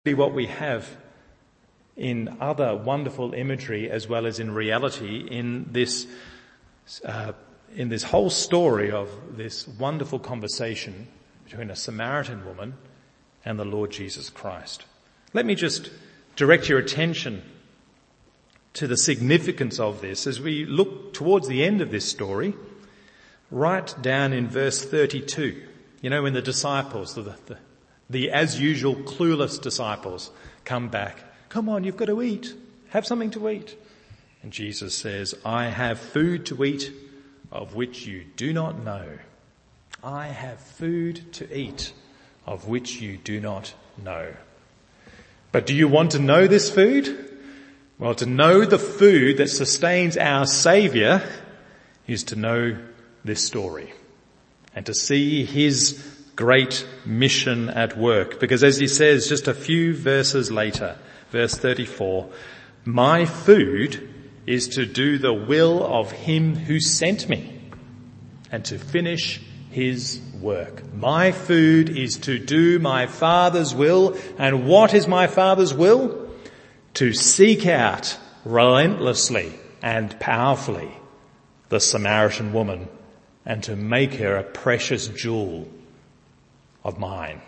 what we have in other wonderful imagery as well as in reality in this whole story of this wonderful conversation between a Samaritan woman and the Lord Jesus Christ. Let me just direct your attention to the significance of this as we look towards the end of this story, right down in verse 32. You know, when the disciples, the as usual clueless disciples come back, come on, you've got to eat, have something to eat. And Jesus says, I have food to eat of which you do not know. I have food to eat of which you do not know. But do you want to know this food? Well, to know the food that sustains our Saviour is to know this story and to see his great mission at work. Because as he says just a few verses later, verse 34, my food is to do the will of him who sent me and to finish his work. My food is to do my Father's will. And what is my Father's will? To seek out relentlessly and powerfully the Samaritan woman and to make her a precious jewel of mine.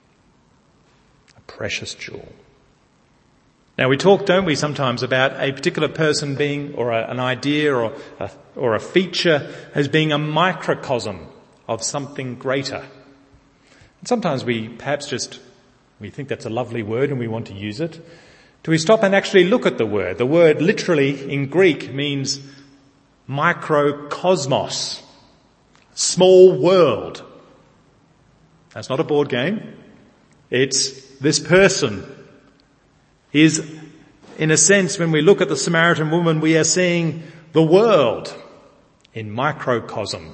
A precious jewel. Now we talk, don't we, sometimes about a particular person being, or an idea or a feature as being a microcosm of something greater. And sometimes we think that's a lovely word and we want to use it. Do we stop and actually look at the word? The word literally in Greek means microcosmos, small world. That's not a board game. It's this person is, in a sense, when we look at the Samaritan woman, we are seeing the world in microcosm.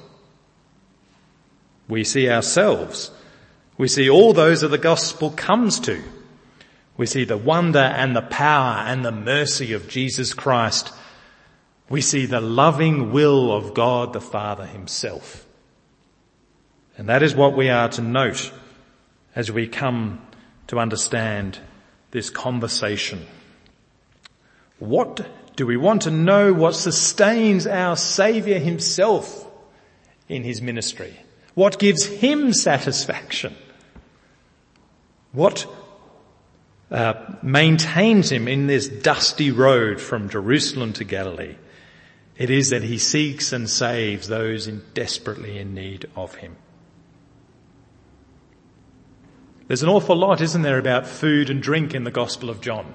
We see ourselves. We see all those that the gospel comes to. We see the wonder and the power and the mercy of Jesus Christ. We see the loving will of God the Father himself. And that is what we are to note as we come to understand this conversation. What do we want to know? What sustains our Saviour himself in his ministry? What gives him satisfaction? What maintains him in this dusty road from Jerusalem to Galilee? It is that he seeks and saves those desperately in need of him. There's an awful lot, isn't there, about food and drink in the Gospel of John.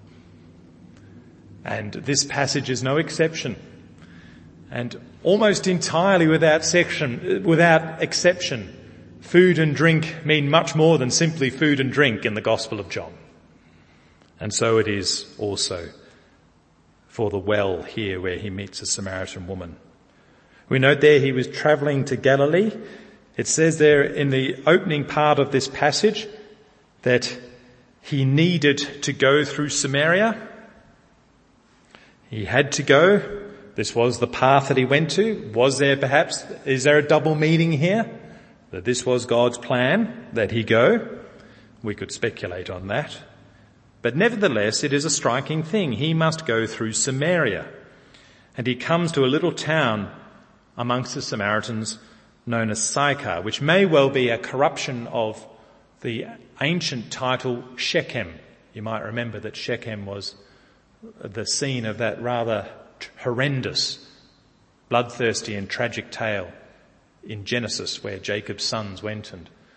And this passage is no exception. And almost entirely without exception, food and drink mean much more than simply food and drink in the Gospel of John. And so it is also for the well here where he meets a Samaritan woman. We note there he was travelling to Galilee. It says there in the opening part of this passage that he needed to go through Samaria. He had to go. This was the path that he went to. Is there a double meaning here? That this was God's plan, that he go? We could speculate on that. But nevertheless, it is a striking thing. He must go through Samaria. And he comes to a little town amongst the Samaritans known as Sychar, which may well be a corruption of the ancient title Shechem. You might remember that Shechem was the scene of that rather horrendous, bloodthirsty and tragic tale in Genesis where Jacob's sons went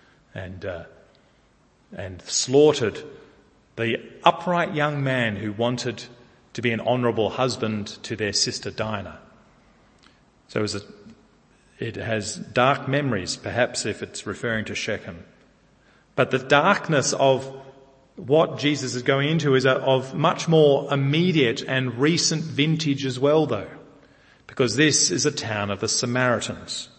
and slaughtered the upright young man who wanted to be an honourable husband to their sister Dinah. So it has dark memories, perhaps if it's referring to Shechem. But the darkness of what Jesus is going into is of much more immediate and recent vintage as well, though, because this is a town of the Samaritans.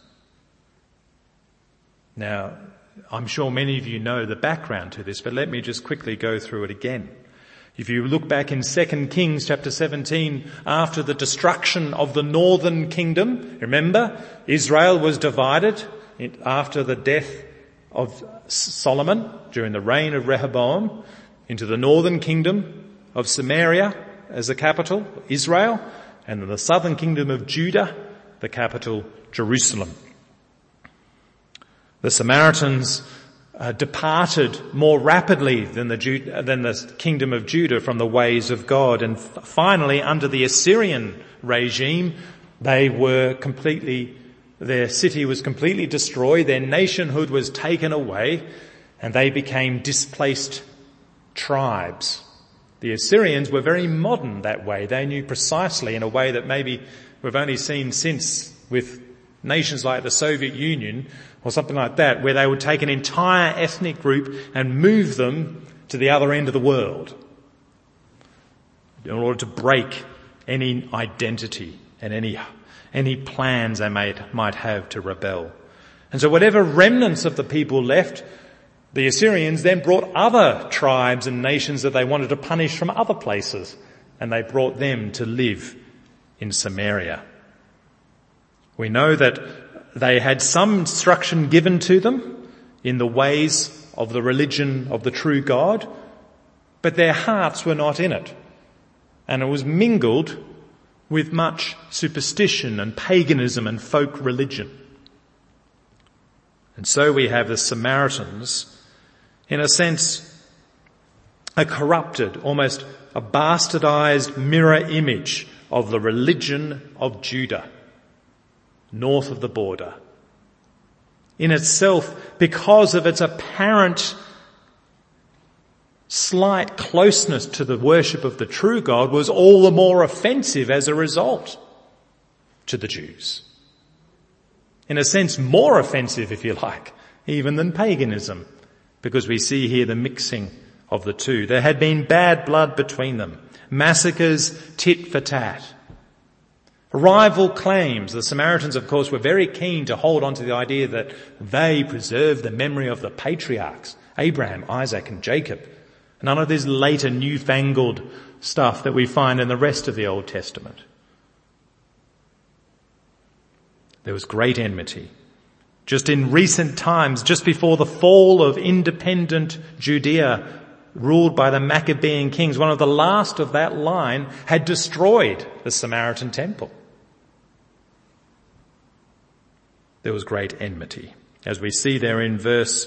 Now, I'm sure many of you know the background to this, but let me just quickly go through it again. If you look back in 2 Kings chapter 17, after the destruction of the northern kingdom, remember, Israel was divided after the death of Solomon during the reign of Rehoboam into the northern kingdom of Samaria as the capital, Israel, and the southern kingdom of Judah, the capital, Jerusalem. The Samaritans departed more rapidly than the kingdom of Judah from the ways of God. And finally, under the Assyrian regime, their city was completely destroyed, their nationhood was taken away, and they became displaced tribes. The Assyrians were very modern that way. They knew precisely, in a way that maybe we've only seen since with nations like the Soviet Union or something like that, where they would take an entire ethnic group and move them to the other end of the world in order to break any identity and any plans they might have to rebel. And so whatever remnants of the people left, the Assyrians then brought other tribes and nations that they wanted to punish from other places, and they brought them to live in Samaria. We know that they had some instruction given to them in the ways of the religion of the true God, but their hearts were not in it. And it was mingled with much superstition and paganism and folk religion. And so we have the Samaritans, in a sense, a corrupted, almost a bastardized mirror image of the religion of Judah, north of the border. In itself, because of its apparent slight closeness to the worship of the true God, was all the more offensive as a result to the Jews. In a sense, more offensive, if you like, even than paganism, because we see here the mixing of the two. There had been bad blood between them, massacres tit for tat. Rival claims. The Samaritans, of course, were very keen to hold on to the idea that they preserved the memory of the patriarchs, Abraham, Isaac and Jacob. None of this later newfangled stuff that we find in the rest of the Old Testament. There was great enmity. Just in recent times, just before the fall of independent Judea, ruled by the Maccabean kings, one of the last of that line had destroyed the Samaritan temple. There was great enmity, as we see there in verse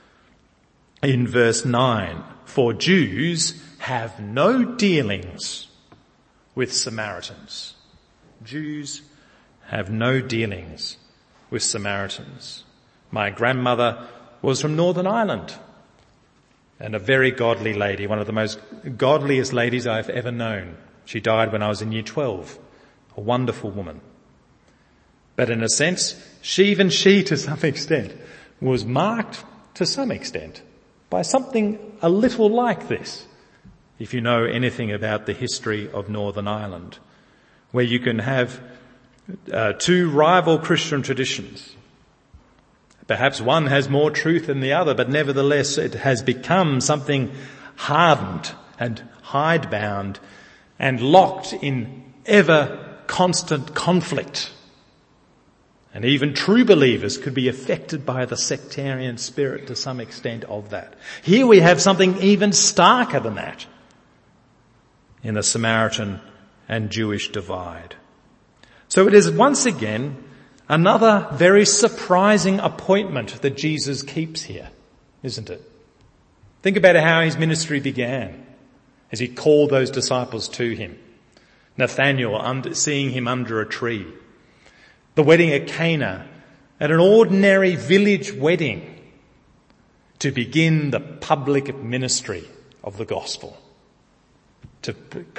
9. For Jews have no dealings with Samaritans. Jews have no dealings with Samaritans. My grandmother was from Northern Ireland and a very godly lady, one of the most godliest ladies I've ever known. She died when I was in year 12, a wonderful woman. But in a sense, she to some extent was marked to some extent by something a little like this, if you know anything about the history of Northern Ireland, where you can have two rival Christian traditions. Perhaps one has more truth than the other, but nevertheless it has become something hardened and hidebound and locked in ever constant conflict. And even true believers could be affected by the sectarian spirit to some extent of that. Here we have something even starker than that in the Samaritan and Jewish divide. So it is once again another very surprising appointment that Jesus keeps here, isn't it? Think about how his ministry began as he called those disciples to him. Nathanael seeing him under a tree. The wedding at Cana, at an ordinary village wedding, to begin the public ministry of the gospel, to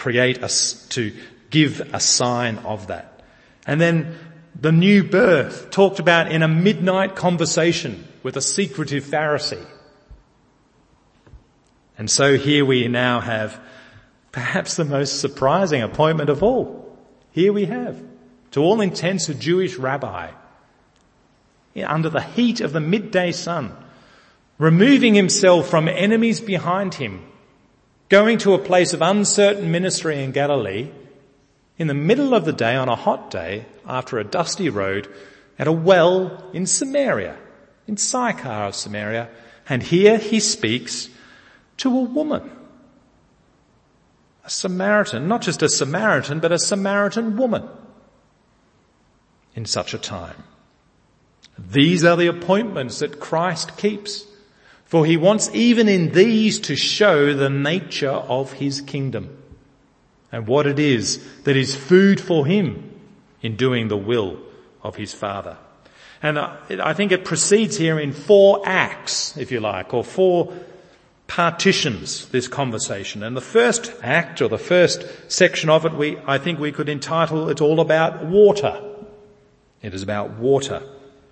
give a sign of that. And then the new birth, talked about in a midnight conversation with a secretive Pharisee. And so here we now have perhaps the most surprising appointment of all. Here we have, to all intents, a Jewish rabbi, under the heat of the midday sun, removing himself from enemies behind him, going to a place of uncertain ministry in Galilee, in the middle of the day, on a hot day, after a dusty road, at a well in Samaria, in Sychar of Samaria, and here he speaks to a woman, A Samaritan, not just a Samaritan, but a Samaritan woman in such a time. These are the appointments that Christ keeps, for he wants even in these to show the nature of his kingdom and what it is that is food for him in doing the will of his Father. And I think it proceeds here in 4 acts, if you like, or 4 partitions, this conversation. And the first act, or the first section of it, I think we could entitle it all about water. It is about water.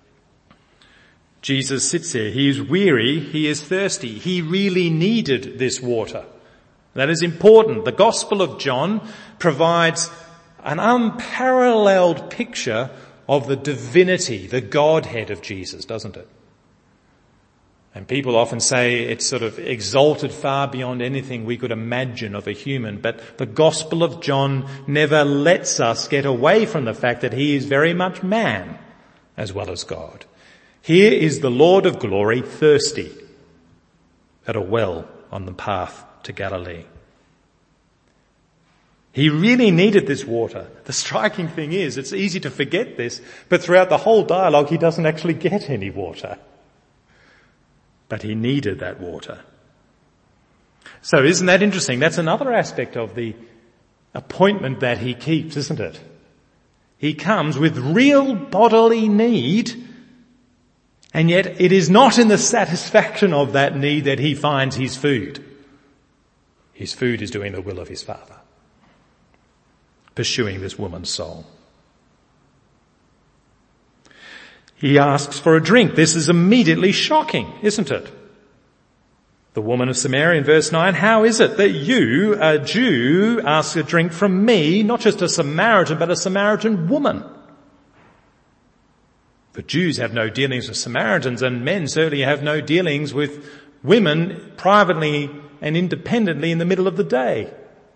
Jesus sits there. He is weary. He is thirsty. He really needed this water. That is important. The Gospel of John provides an unparalleled picture of the divinity, the Godhead of Jesus, doesn't it? And people often say it's sort of exalted far beyond anything we could imagine of a human. But the Gospel of John never lets us get away from the fact that he is very much man as well as God. Here is the Lord of glory thirsty at a well on the path to Galilee. He really needed this water. The striking thing is, it's easy to forget this, but throughout the whole dialogue he doesn't actually get any water. But he needed that water. So isn't that interesting? That's another aspect of the appointment that he keeps, isn't it? He comes with real bodily need, and yet it is not in the satisfaction of that need that he finds his food. His food is doing the will of his Father, pursuing this woman's soul. He asks for a drink. This is immediately shocking, isn't it? The woman of Samaria in verse 9, how is it that you, a Jew, ask a drink from me, not just a Samaritan, but a Samaritan woman? The Jews have no dealings with Samaritans, and men certainly have no dealings with women privately and independently in the middle of the day.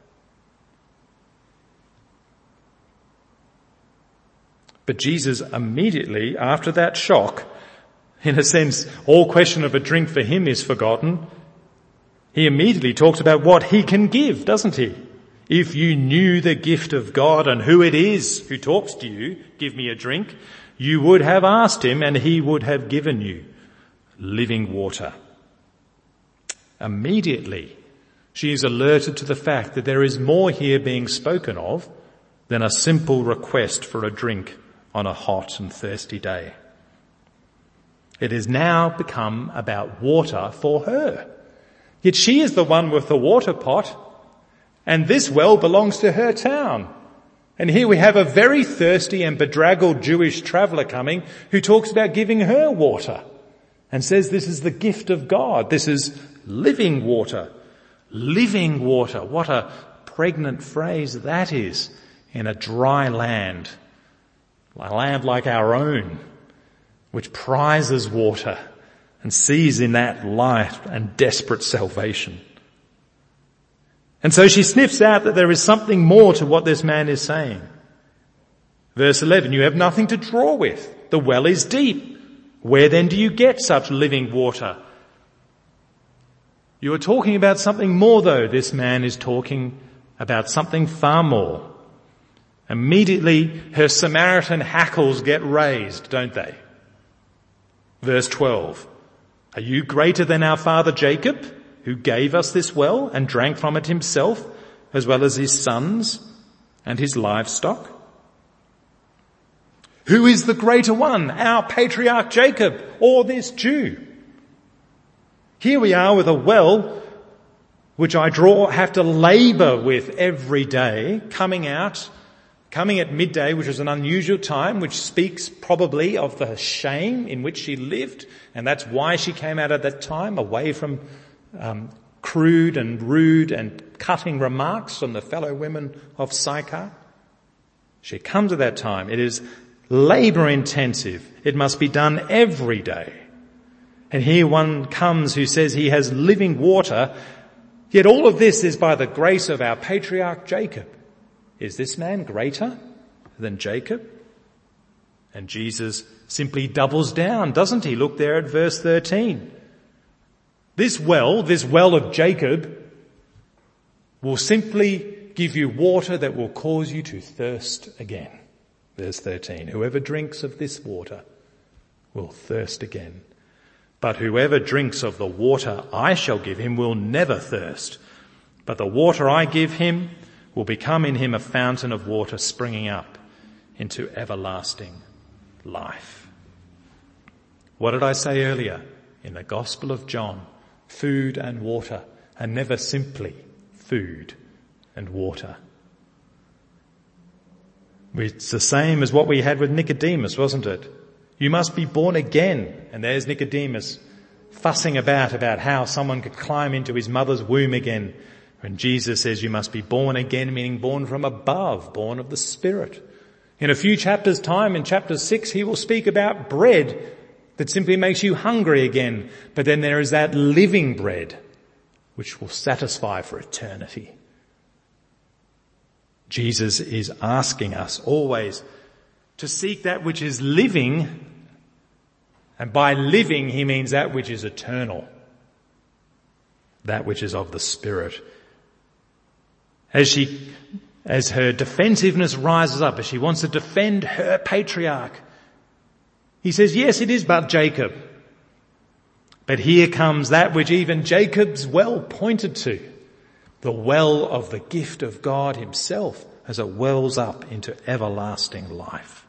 But Jesus immediately, after that shock, in a sense, all question of a drink for him is forgotten. He immediately talks about what he can give, doesn't he? If you knew the gift of God and who it is who talks to you, give me a drink, you would have asked him and he would have given you living water. Immediately, she is alerted to the fact that there is more here being spoken of than a simple request for a drink on a hot and thirsty day. It has now become about water for her. Yet she is the one with the water pot, and this well belongs to her town. And here we have a very thirsty and bedraggled Jewish traveller coming who talks about giving her water and says this is the gift of God. This is living water. Living water. What a pregnant phrase that is in a dry land. A land like our own, which prizes water and sees in that light and desperate salvation. And so she sniffs out that there is something more to what this man is saying. Verse 11, you have nothing to draw with. The well is deep. Where then do you get such living water? You are talking about something more though. This man is talking about something far more. Immediately her Samaritan hackles get raised, don't they? Verse 12, are you greater than our father Jacob, who gave us this well and drank from it himself, as well as his sons and his livestock? Who is the greater one, our patriarch Jacob or this Jew? Here we are with a well which I have to labour with every day, coming at midday, which was an unusual time, which speaks probably of the shame in which she lived, and that's why she came out at that time, away from crude and rude and cutting remarks from the fellow women of Sychar. She comes at that time. It is labour intensive. It must be done every day. And here one comes who says he has living water, yet all of this is by the grace of our patriarch Jacob. Is this man greater than Jacob? And Jesus simply doubles down, doesn't he? Look there at verse 13. This well of Jacob will simply give you water that will cause you to thirst again. Verse 13, whoever drinks of this water will thirst again. But whoever drinks of the water I shall give him will never thirst. But the water I give him will become in him a fountain of water springing up into everlasting life. What did I say earlier? In the Gospel of John, food and water, and never simply food and water. It's the same as what we had with Nicodemus, wasn't it? You must be born again. And there's Nicodemus fussing about how someone could climb into his mother's womb again. When Jesus says you must be born again, meaning born from above, born of the Spirit. In a few chapters' time, in chapter 6, he will speak about bread that simply makes you hungry again. But then there is that living bread which will satisfy for eternity. Jesus is asking us always to seek that which is living, and by living he means that which is eternal, that which is of the Spirit. As her defensiveness rises up, as she wants to defend her patriarch, he says, yes, it is but Jacob. But here comes that which even Jacob's well pointed to, the well of the gift of God himself as it wells up into everlasting life.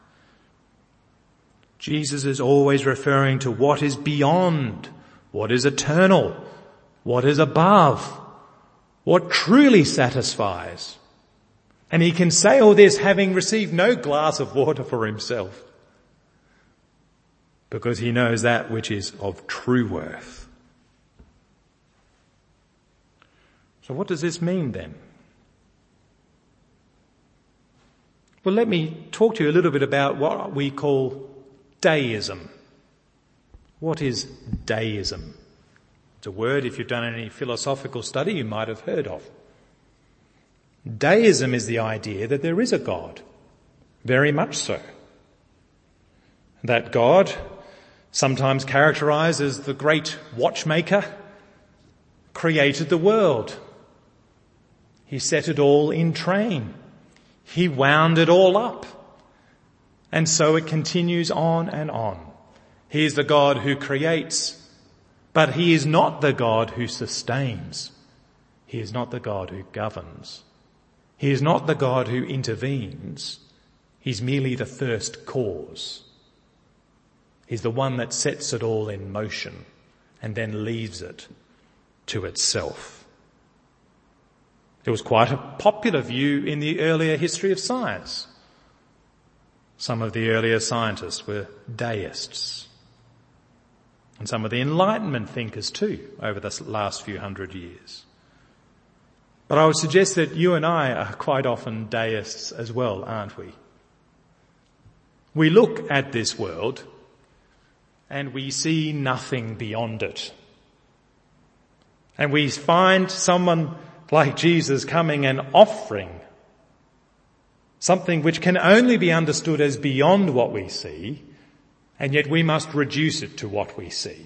Jesus is always referring to what is beyond, what is eternal, what is above, what truly satisfies. And he can say all this having received no glass of water for himself, because he knows that which is of true worth. So what does this mean then? Well, let me talk to you a little bit about what we call deism. What is deism? It's a word, if you've done any philosophical study, you might have heard of. Deism is the idea that there is a God, very much so. That God, sometimes characterized as the great watchmaker, created the world. He set it all in train. He wound it all up. And so it continues on and on. He is the God who creates, but he is not the God who sustains. He is not the God who governs. He is not the God who intervenes. He's merely the first cause. He's the one that sets it all in motion and then leaves it to itself. It was quite a popular view in the earlier history of science. Some of the earlier scientists were deists. And some of the Enlightenment thinkers too, over the last few hundred years. But I would suggest that you and I are quite often deists as well, aren't we? We look at this world and we see nothing beyond it. And we find someone like Jesus coming and offering something which can only be understood as beyond what we see, and yet we must reduce it to what we see.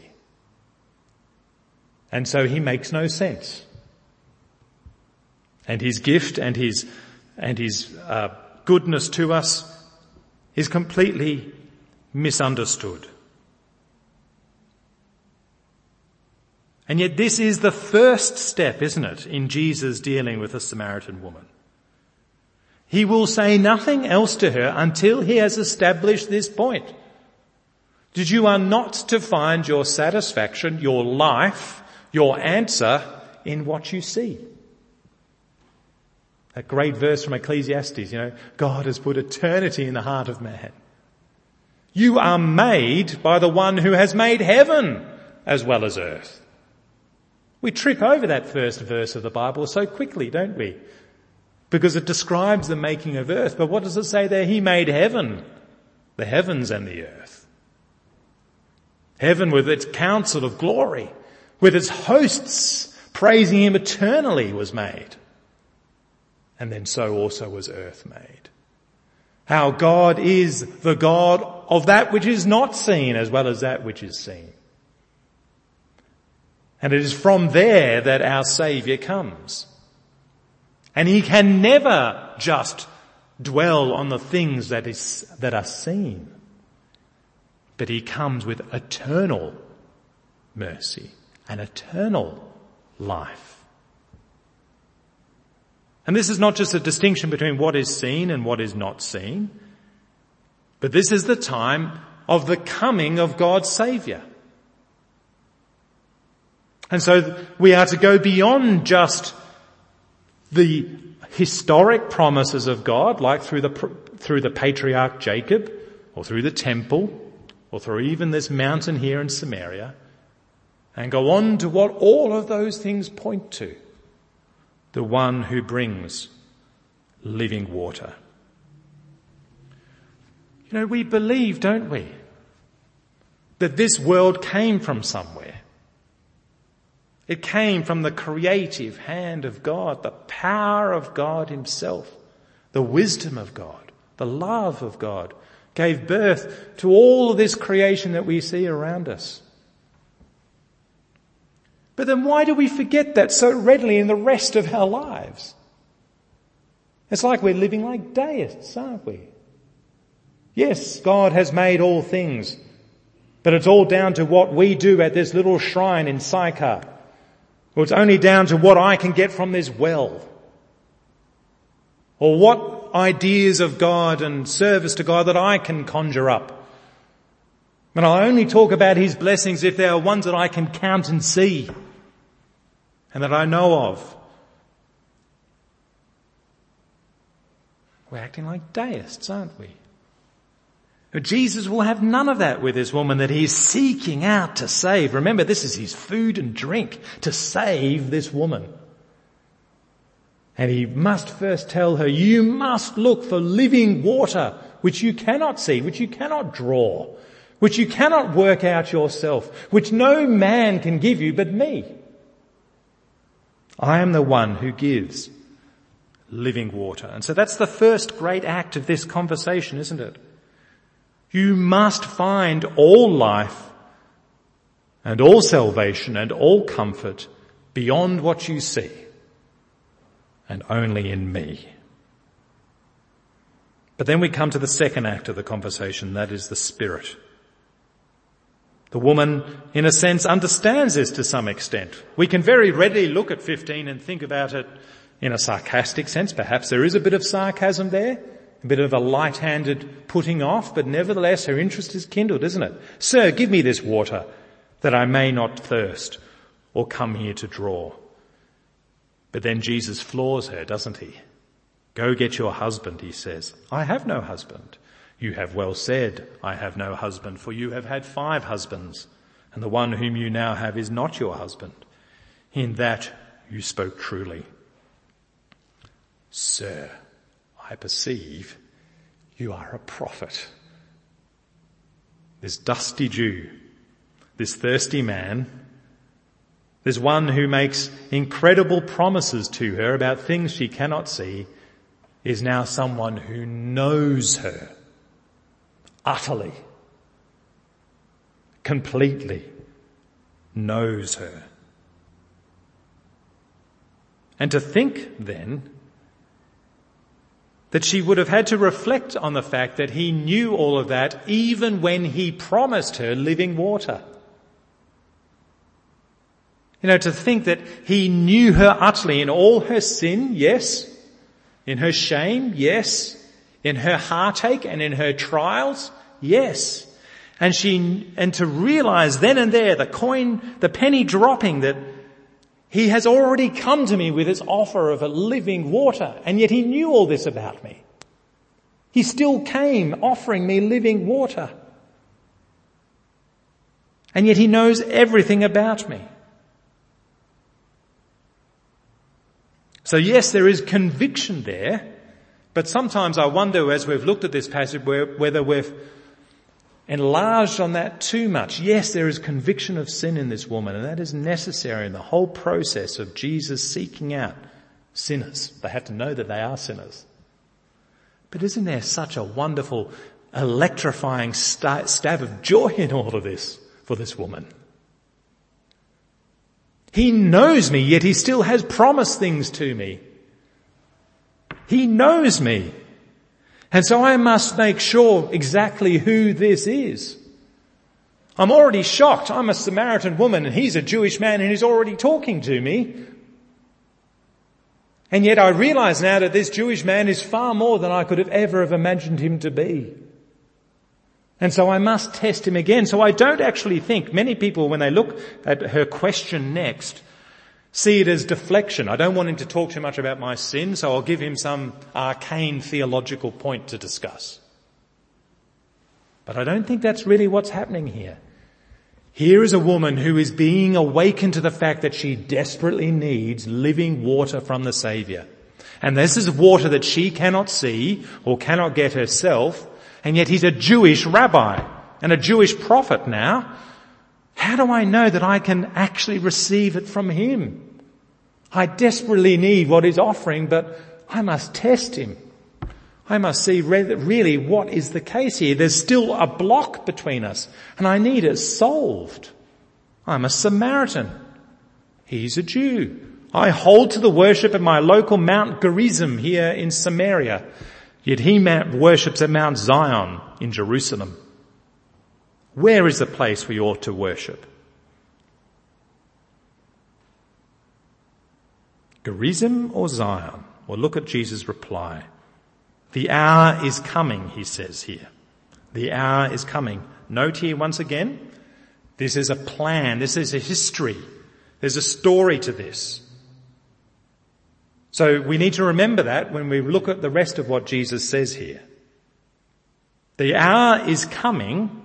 And so he makes no sense. And his gift and his goodness to us is completely misunderstood. And yet this is the first step, isn't it, in Jesus dealing with the Samaritan woman. He will say nothing else to her until he has established this point. That you are not to find your satisfaction, your life, your answer in what you see. That great verse from Ecclesiastes, God has put eternity in the heart of man. You are made by the one who has made heaven as well as earth. We trip over that first verse of the Bible so quickly, don't we? Because it describes the making of earth. But what does it say there? He made heaven, the heavens and the earth. Heaven with its council of glory, with its hosts praising him eternally was made. And then so also was earth made. How God is the God of that which is not seen as well as that which is seen. And it is from there that our Saviour comes. And he can never just dwell on the things that are seen. But he comes with eternal mercy and eternal life. And this is not just a distinction between what is seen and what is not seen, but this is the time of the coming of God's Saviour. And so we are to go beyond just the historic promises of God, like through the patriarch Jacob, or through the temple, or through even this mountain here in Samaria, and go on to what all of those things point to: the one who brings living water. You know, we believe, don't we, that this world came from somewhere. It came from the creative hand of God, the power of God himself, the wisdom of God, the love of God gave birth to all of this creation that we see around us. But then why do we forget that so readily in the rest of our lives? It's like we're living like deists, aren't we? Yes, God has made all things, but it's all down to what we do at this little shrine in Sychar. Or it's only down to what I can get from this well. Or what ideas of God and service to God that I can conjure up. And I'll only talk about his blessings if they are ones that I can count and see and that I know of. We're acting like deists, aren't we? But Jesus will have none of that with this woman that he is seeking out to save. Remember, this is his food and drink, to save this woman. And he must first tell her, you must look for living water, which you cannot see, which you cannot draw, which you cannot work out yourself, which no man can give you but me. I am the one who gives living water. And so that's the first great act of this conversation, isn't it? You must find all life and all salvation and all comfort beyond what you see, and only in me. But then we come to the second act of the conversation, that is the Spirit. The woman, in a sense, understands this to some extent. We can very readily look at 15 and think about it in a sarcastic sense. Perhaps there is a bit of sarcasm there. A bit of a light-handed putting off, but nevertheless her interest is kindled, isn't it? Sir, give me this water that I may not thirst or come here to draw. But then Jesus floors her, doesn't he? Go get your husband, he says. I have no husband. You have well said, I have no husband, for you have had 5 husbands, and the one whom you now have is not your husband. In that you spoke truly. Sir, I perceive you are a prophet. This dusty Jew, this thirsty man, this one who makes incredible promises to her about things she cannot see, is now someone who knows her utterly, completely knows her. And to think then that she would have had to reflect on the fact that he knew all of that even when he promised her living water. You know, to think that he knew her utterly in all her sin, yes. In her shame, yes. In her heartache and in her trials, yes. And to realize then and there, the penny dropping, that he has already come to me with his offer of a living water, and yet he knew all this about me. He still came offering me living water. And yet he knows everything about me. So yes, there is conviction there, but sometimes I wonder, as we've looked at this passage, whether we've enlarged on that too much. Yes, there is conviction of sin in this woman, and that is necessary in the whole process of Jesus seeking out sinners. They have to know that they are sinners. But isn't there such a wonderful, electrifying stab of joy in all of this for this woman? He knows me, yet he still has promised things to me. He knows me. And so I must make sure exactly who this is. I'm already shocked. I'm a Samaritan woman and he's a Jewish man and he's already talking to me. And yet I realize now that this Jewish man is far more than I could have ever have imagined him to be. And so I must test him again. So I don't actually think many people, when they look at her question next, see it as deflection. I don't want him to talk too much about my sin, so I'll give him some arcane theological point to discuss. But I don't think that's really what's happening here. Here is a woman who is being awakened to the fact that she desperately needs living water from the Saviour. And this is water that she cannot see or cannot get herself, and yet he's a Jewish rabbi and a Jewish prophet now. How do I know that I can actually receive it from him? I desperately need what he's offering, but I must test him. I must see really what is the case here. There's still a block between us, and I need it solved. I'm a Samaritan. He's a Jew. I hold to the worship of my local Mount Gerizim here in Samaria, yet he worships at Mount Zion in Jerusalem. Where is the place we ought to worship? Gerizim or Zion? Well, look at Jesus' reply. The hour is coming, he says here. The hour is coming. Note here once again, this is a plan. This is a history. There's a story to this. So we need to remember that when we look at the rest of what Jesus says here. The hour is coming.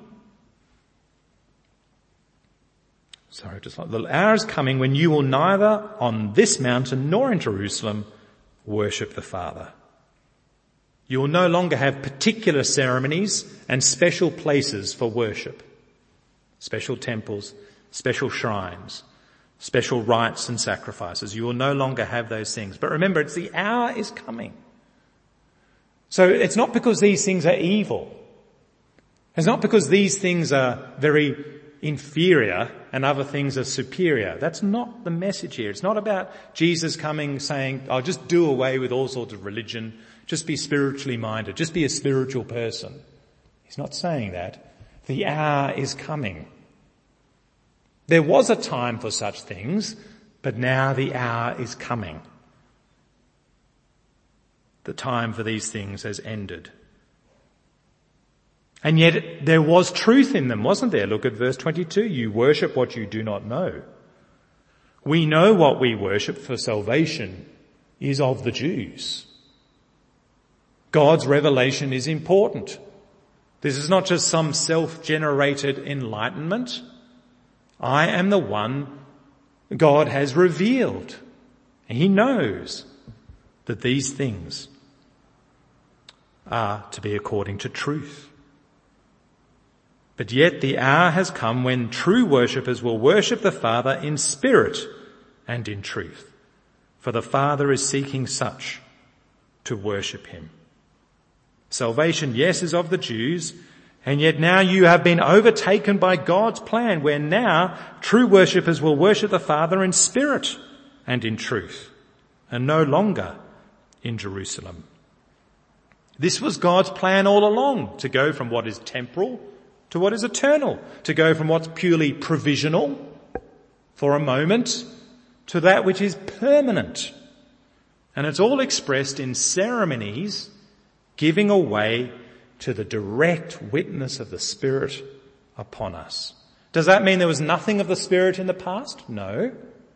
The hour is coming when you will neither on this mountain nor in Jerusalem worship the Father. You will no longer have particular ceremonies and special places for worship. Special temples, special shrines, special rites and sacrifices. You will no longer have those things. But remember, it's the hour is coming. So it's not because these things are evil. It's not because these things are very inferior and other things are superior. That's not the message here. It's not about Jesus coming saying, I'll just do away with all sorts of religion, just be spiritually minded, just be a spiritual person. He's not saying that. The hour is coming. There was a time for such things, but now the hour is coming. The time for these things has ended. And yet there was truth in them, wasn't there? Look at verse 22. You worship what you do not know. We know what we worship, for salvation is of the Jews. God's revelation is important. This is not just some self-generated enlightenment. I am the one God has revealed. And he knows that these things are to be according to truth. But yet the hour has come when true worshippers will worship the Father in spirit and in truth. For the Father is seeking such to worship him. Salvation, yes, is of the Jews, and yet now you have been overtaken by God's plan, where now true worshippers will worship the Father in spirit and in truth, and no longer in Jerusalem. This was God's plan all along, to go from what is temporal to what is eternal, to go from what's purely provisional for a moment to that which is permanent. And it's all expressed in ceremonies giving away to the direct witness of the Spirit upon us. Does that mean there was nothing of the Spirit in the past? No.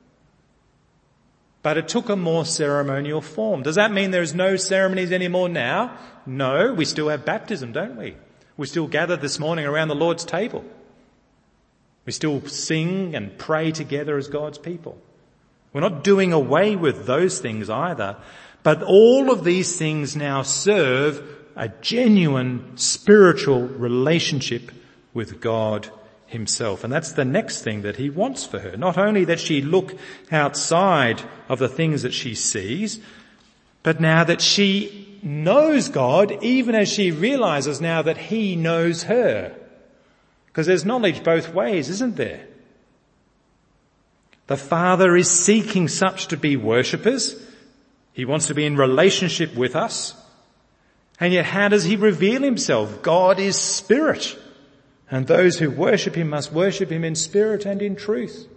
But it took a more ceremonial form. Does that mean there's no ceremonies anymore now? No. We still have baptism, don't we? We still gather this morning around the Lord's table. We still sing and pray together as God's people. We're not doing away with those things either. But all of these things now serve a genuine spiritual relationship with God himself. And that's the next thing that he wants for her. Not only that she look outside of the things that she sees, but now that she knows God, even as she realizes now that he knows her. Because there's knowledge both ways, isn't there? The Father is seeking such to be worshippers. He wants to be in relationship with us. And yet how does he reveal himself? God is spirit, and those who worship him must worship him in spirit and in truth.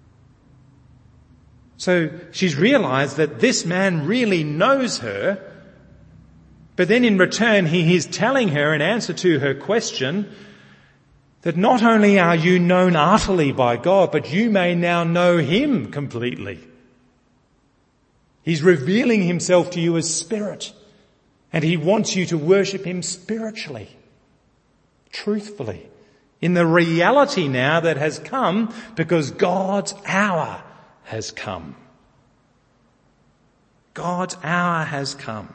So she's realized that this man really knows her, but then in return he is telling her in answer to her question that not only are you known utterly by God, but you may now know him completely. He's revealing himself to you as spirit, and he wants you to worship him spiritually, truthfully, in the reality now that has come because God's hour has come. God's hour has come.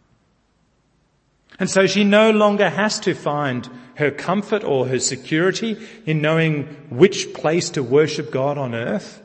And so she no longer has to find her comfort or her security in knowing which place to worship God on earth.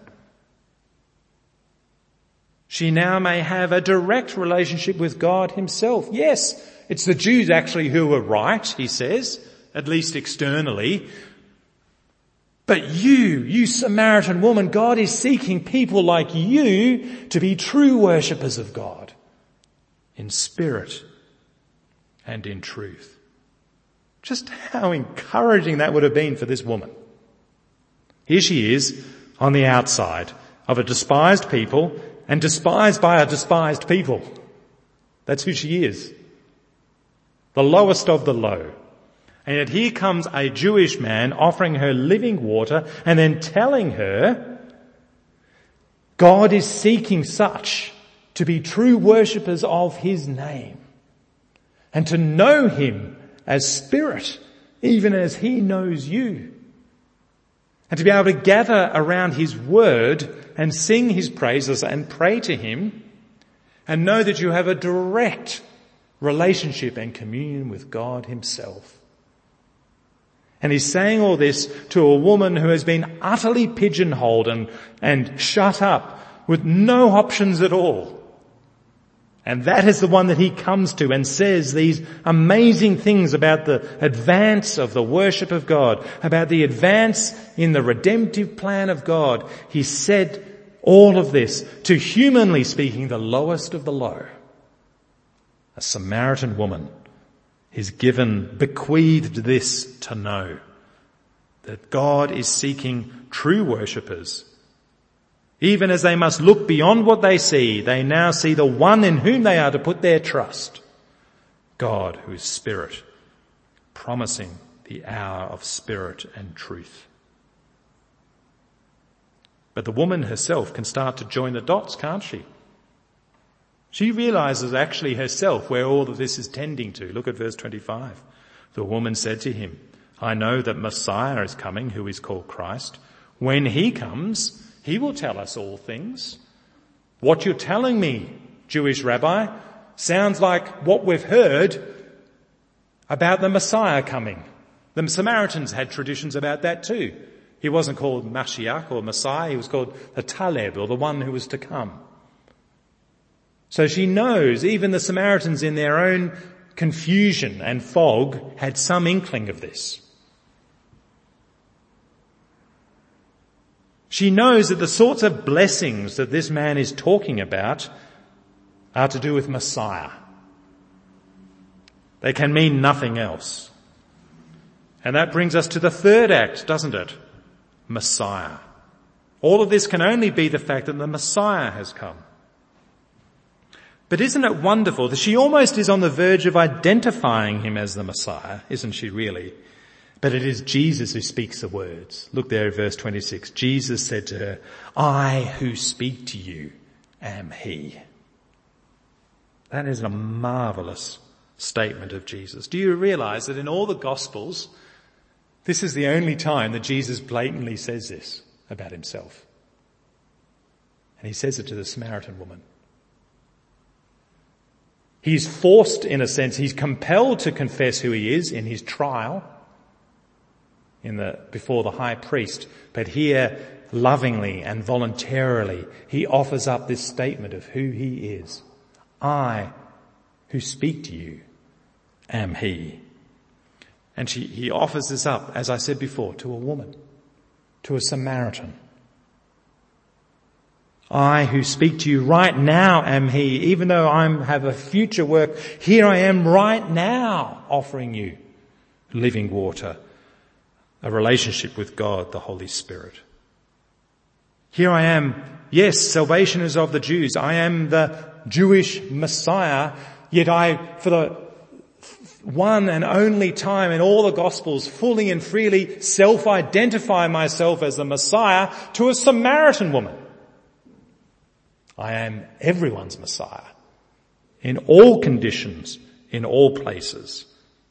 She now may have a direct relationship with God himself. Yes, it's the Jews actually who are right, he says, at least externally. But you Samaritan woman, God is seeking people like you to be true worshippers of God in spirit and in truth. Just how encouraging that would have been for this woman. Here she is on the outside of a despised people and despised by a despised people. That's who she is. The lowest of the low. And yet here comes a Jewish man offering her living water and then telling her God is seeking such to be true worshippers of his name and to know him as spirit, even as he knows you. And to be able to gather around his word and sing his praises and pray to him and know that you have a direct relationship and communion with God himself. And he's saying all this to a woman who has been utterly pigeonholed and shut up with no options at all. And that is the one that he comes to and says these amazing things about the advance of the worship of God, about the advance in the redemptive plan of God. He said all of this to, humanly speaking, the lowest of the low. A Samaritan woman is bequeathed this to know, that God is seeking true worshippers. Even as they must look beyond what they see, they now see the one in whom they are to put their trust, God who is spirit, promising the hour of spirit and truth. But the woman herself can start to join the dots, can't she? She realizes actually herself where all of this is tending to. Look at verse 25. The woman said to him, I know that Messiah is coming, who is called Christ. When he comes, he will tell us all things. What you're telling me, Jewish rabbi, sounds like what we've heard about the Messiah coming. The Samaritans had traditions about that too. He wasn't called Mashiach or Messiah, he was called the Taleb, or the one who was to come. So she knows even the Samaritans in their own confusion and fog had some inkling of this. She knows that the sorts of blessings that this man is talking about are to do with Messiah. They can mean nothing else. And that brings us to the third act, doesn't it? Messiah. All of this can only be the fact that the Messiah has come. But isn't it wonderful that she almost is on the verge of identifying him as the Messiah, isn't she really? But it is Jesus who speaks the words. Look there at verse 26. Jesus said to her, I who speak to you am he. That is a marvelous statement of Jesus. Do you realize that in all the Gospels, this is the only time that Jesus blatantly says this about himself? And he says it to the Samaritan woman. He's forced, in a sense, he's compelled to confess who he is in his trial before the high priest. But here, lovingly and voluntarily, he offers up this statement of who he is. I who speak to you am he. And he offers this up, as I said before, to a woman, to a Samaritan. I who speak to you right now am he. Even though I have a future work, here I am right now offering you living water, a relationship with God, the Holy Spirit. Here I am. Yes, salvation is of the Jews. I am the Jewish Messiah, yet I, for the one and only time in all the Gospels, fully and freely self-identify myself as the Messiah to a Samaritan woman. I am everyone's Messiah, in all conditions, in all places.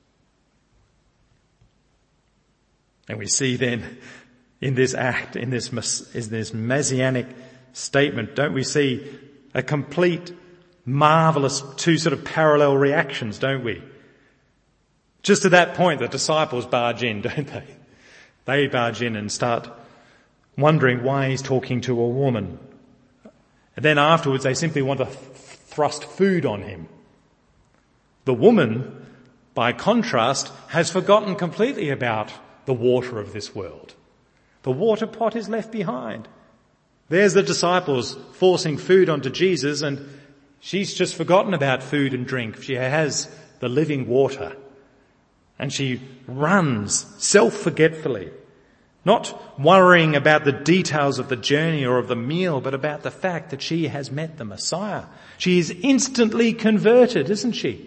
And we see then in this act, in this messianic statement, don't we see a complete, marvelous, two sort of parallel reactions, don't we? Just at that point, the disciples barge in, don't they? They barge in and start wondering why he's talking to a woman. And then afterwards, they simply want to thrust food on him. The woman, by contrast, has forgotten completely about the water of this world. The water pot is left behind. There's the disciples forcing food onto Jesus, and she's just forgotten about food and drink. She has the living water. And she runs self-forgetfully, not worrying about the details of the journey or of the meal, but about the fact that she has met the Messiah. She is instantly converted, isn't she?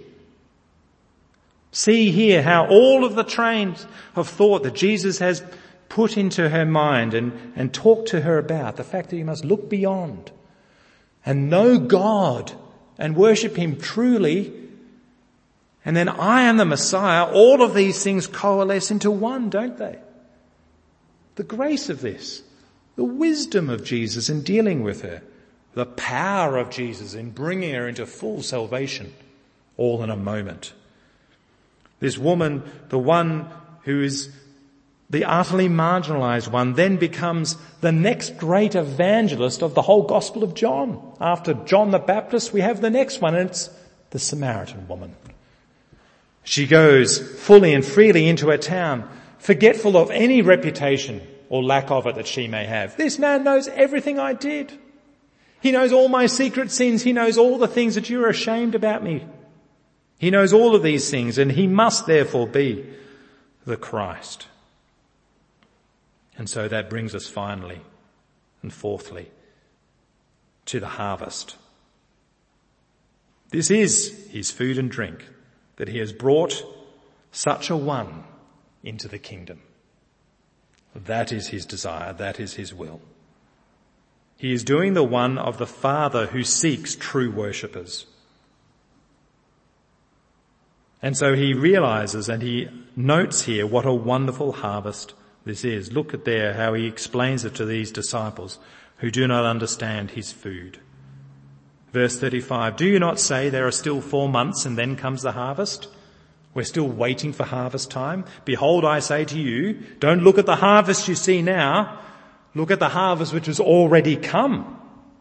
See here how all of the trains of thought that Jesus has put into her mind and talked to her about, the fact that you must look beyond and know God and worship him truly, and then I am the Messiah, all of these things coalesce into one, don't they? The grace of this, the wisdom of Jesus in dealing with her, the power of Jesus in bringing her into full salvation, all in a moment. This woman, the one who is the utterly marginalized one, then becomes the next great evangelist of the whole Gospel of John. After John the Baptist, we have the next one, and it's the Samaritan woman. She goes fully and freely into her town, forgetful of any reputation or lack of it that she may have. This man knows everything I did. He knows all my secret sins. He knows all the things that you are ashamed about me. He knows all of these things, and he must therefore be the Christ. And so that brings us finally and fourthly to the harvest. This is his food and drink, that he has brought such a one into the kingdom. That is his desire. That is his will. He is doing the one of the Father who seeks true worshippers. And so he realizes and he notes here what a wonderful harvest this is. Look at there how he explains it to these disciples who do not understand his food. Verse 35, do you not say there are still 4 months and then comes the harvest? We're still waiting for harvest time. Behold, I say to you, don't look at the harvest you see now. Look at the harvest which has already come.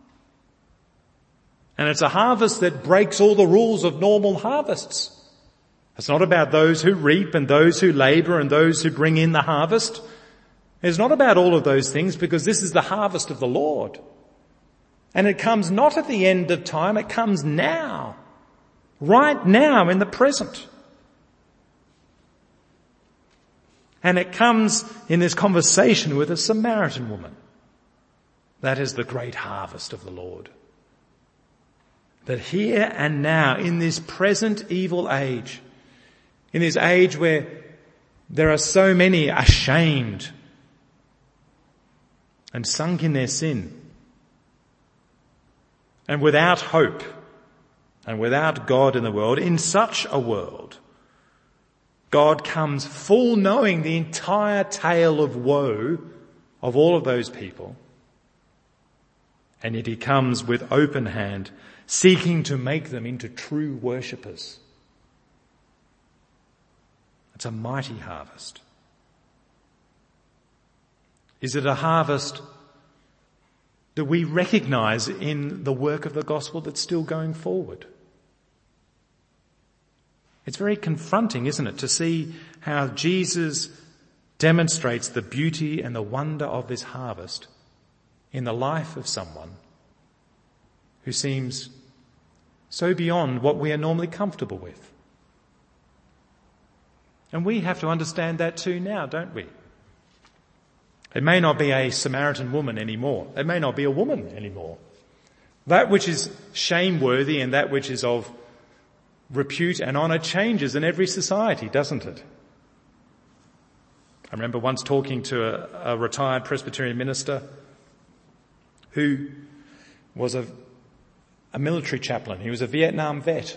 And it's a harvest that breaks all the rules of normal harvests. It's not about those who reap and those who labour and those who bring in the harvest. It's not about all of those things, because this is the harvest of the Lord. And it comes not at the end of time, it comes now. Right now in the present. And it comes in this conversation with a Samaritan woman. That is the great harvest of the Lord. That here and now, in this present evil age, in this age where there are so many ashamed and sunk in their sin, and without hope, and without God in the world, in such a world, God comes full knowing the entire tale of woe of all of those people. And yet he comes with open hand, seeking to make them into true worshippers. It's a mighty harvest. Is it a harvest that we recognize in the work of the gospel that's still going forward? It's very confronting, isn't it, to see how Jesus demonstrates the beauty and the wonder of this harvest in the life of someone who seems so beyond what we are normally comfortable with. And we have to understand that too now, don't we? It may not be a Samaritan woman anymore. It may not be a woman anymore. That which is shameworthy and that which is of repute and honour changes in every society, doesn't it? I remember once talking to a retired Presbyterian minister who was a military chaplain. He was a Vietnam vet,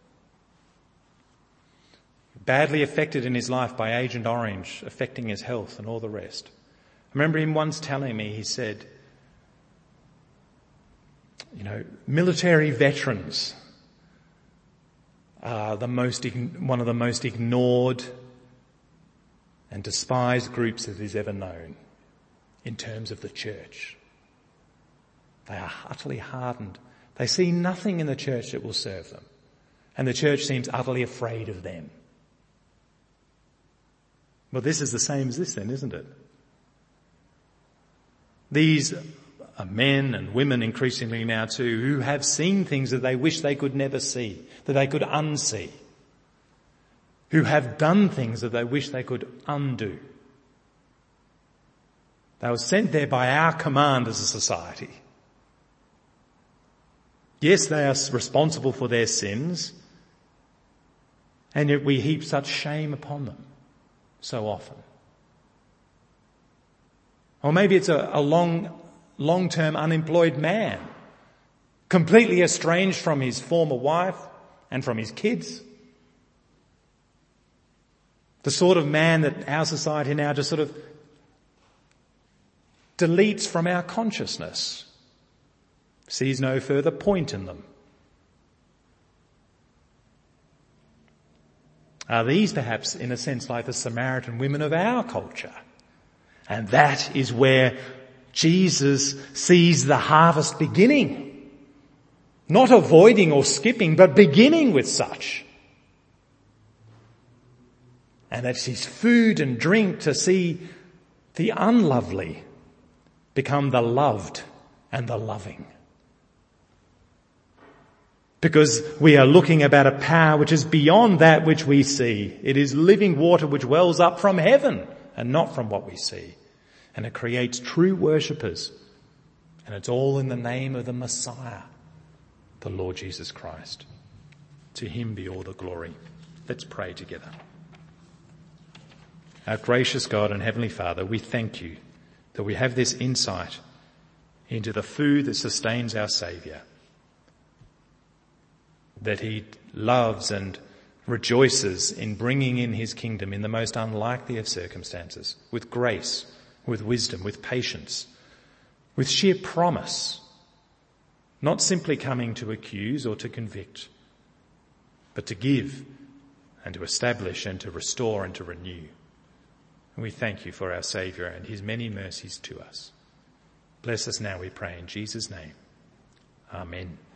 badly affected in his life by Agent Orange, affecting his health and all the rest. I remember him once telling me, he said, military veterans are one of the most ignored and despised groups that he's ever known in terms of the church. They are utterly hardened. They see nothing in the church that will serve them. And the church seems utterly afraid of them. Well, this is the same as this then, isn't it? These are men and women increasingly now too who have seen things that they wish they could never see, that they could unsee. Who have done things that they wish they could undo. They were sent there by our command as a society. Yes, they are responsible for their sins, and yet we heap such shame upon them so often. Or maybe it's a long-term unemployed man, completely estranged from his former wife and from his kids. The sort of man that our society now just sort of deletes from our consciousness, sees no further point in them. Are these perhaps, in a sense, like the Samaritan women of our culture? And that is where Jesus sees the harvest beginning. Not avoiding or skipping, but beginning with such. And that's his food and drink to see the unlovely become the loved and the loving. Because we are looking about a power which is beyond that which we see. It is living water which wells up from heaven and not from what we see. And it creates true worshippers. And it's all in the name of the Messiah, the Lord Jesus Christ. To him be all the glory. Let's pray together. Our gracious God and Heavenly Father, we thank you that we have this insight into the food that sustains our Saviour, that he loves and rejoices in bringing in his kingdom in the most unlikely of circumstances, with grace, with wisdom, with patience, with sheer promise, not simply coming to accuse or to convict, but to give and to establish and to restore and to renew. And we thank you for our Saviour and his many mercies to us. Bless us now, we pray, in Jesus' name. Amen.